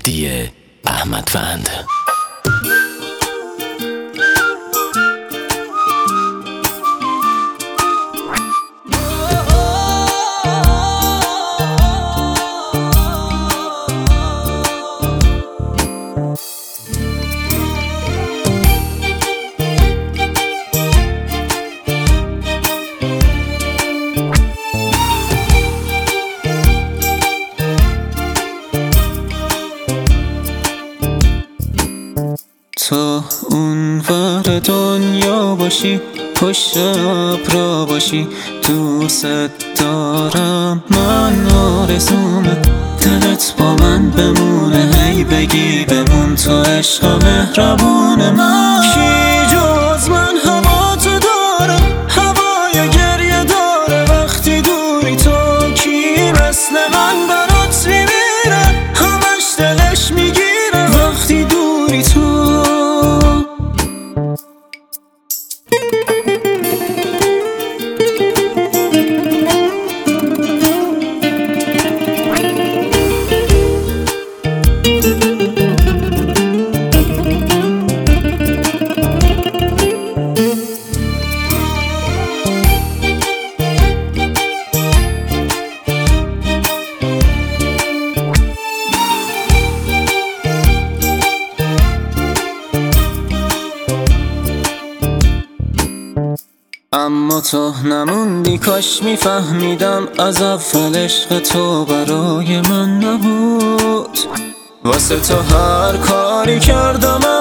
مهدی احمدوند. تو اون ور دنیا باشی، پشت ابرا باشی، دوست دارم، من آرزومه دلت با من بمونه، هی بگی بمون تو عشق مهربون من. کی جز من هوا تو داره، هوای گریه داره وقتی دوری، تو کی مثل من برات میمیره، همش دلش میگیره وقتی دوری تو. اما تو نموندی، کاش میفهمیدم از اول عشق تو برای من نبود، واسه تو هر کاری کردم